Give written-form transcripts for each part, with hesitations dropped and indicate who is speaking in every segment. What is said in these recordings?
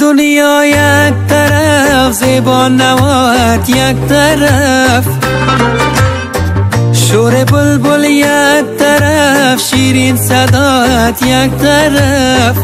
Speaker 1: دنیا یک طرف، زیبا نوات یک طرف، شور بلبل یک طرف، شیرین صدات یک طرف،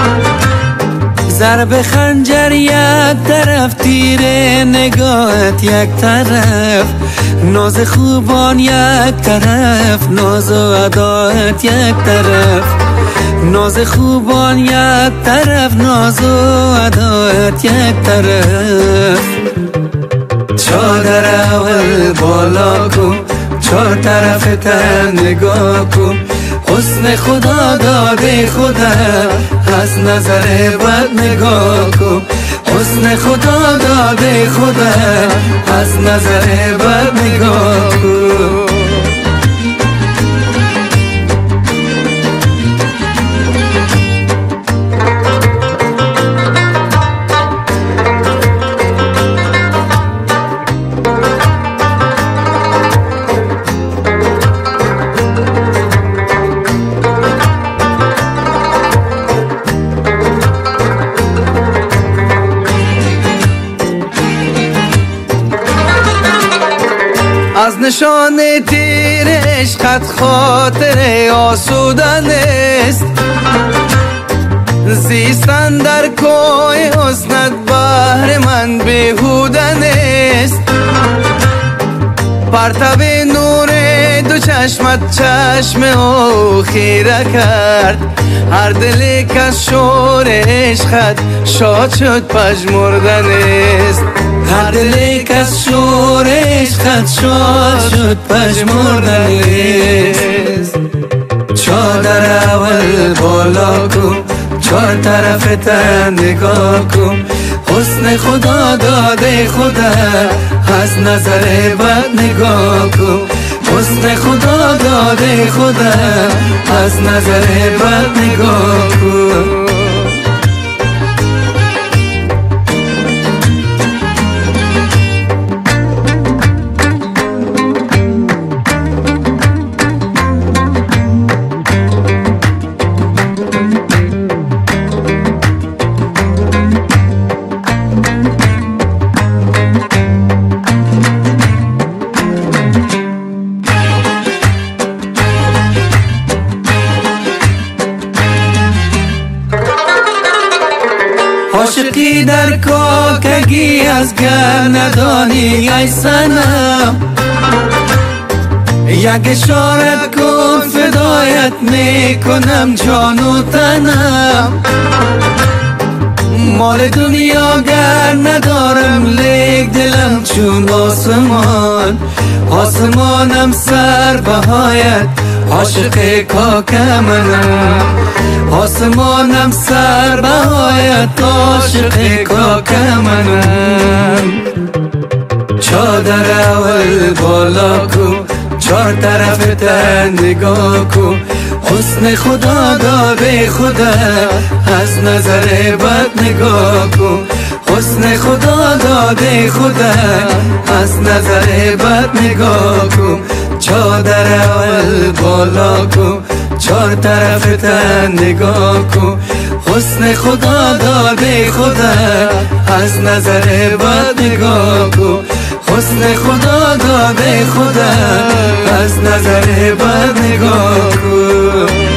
Speaker 1: ضرب خنجر یک طرف، تیر نگاهت یک طرف، ناز خوبان یک طرف، ناز و ادایت یک طرف، ناز خوبان یک طرف، ناز و ادایت یک طرف. چادر اول بالا کن، چهار طرف تن نگاه کن، حسن خدا داده خدا، از نظر بد نگاه کن، حسن خدا داده خدا، از نظر بد نگاه کن.
Speaker 2: از نشان تیر عشقت خاطر آسودن است، زیستن در کوی حسنت بهر من بیهودن است. پرتاب نور دو چشمت چشم او خیره کرد، هر دلی که از شور عشقت شاد شد پژمردن است،
Speaker 1: هر دلی که از شور عشقت شاد شد پژمردن است. چادر اول بالا کن، چهار طرف تن نگاه کن، حسن خدا داده خدا، از نظر بد نگاه کن، حسن خدا داده خدا، از نظر بد نگاه کن. عاشقی در کاکگی از گر ندانی ای صنم، یک اشارت کن فدایت میکنم جان و تنم. مال دنیا گر ندارم لیک دلم چون آسمان، آسمانم سر بهایت عاشق کاک منم، آسمانم سر بهایت عاشق کاک منم. چادر اول بالا کن، چهار طرف تن نگاه کن، حسن خدا داده خدا، از نظر بد نگاه کن، حسن خدا داده خدا، از نظر بد نگاه کن. چادر اول بالا کن، چهار طرف تن نگاه کن، حسن خدا داده خدا، از نظر بد نگاه کن، حسن خدا داده خدا، از نظر بد نگاه کن.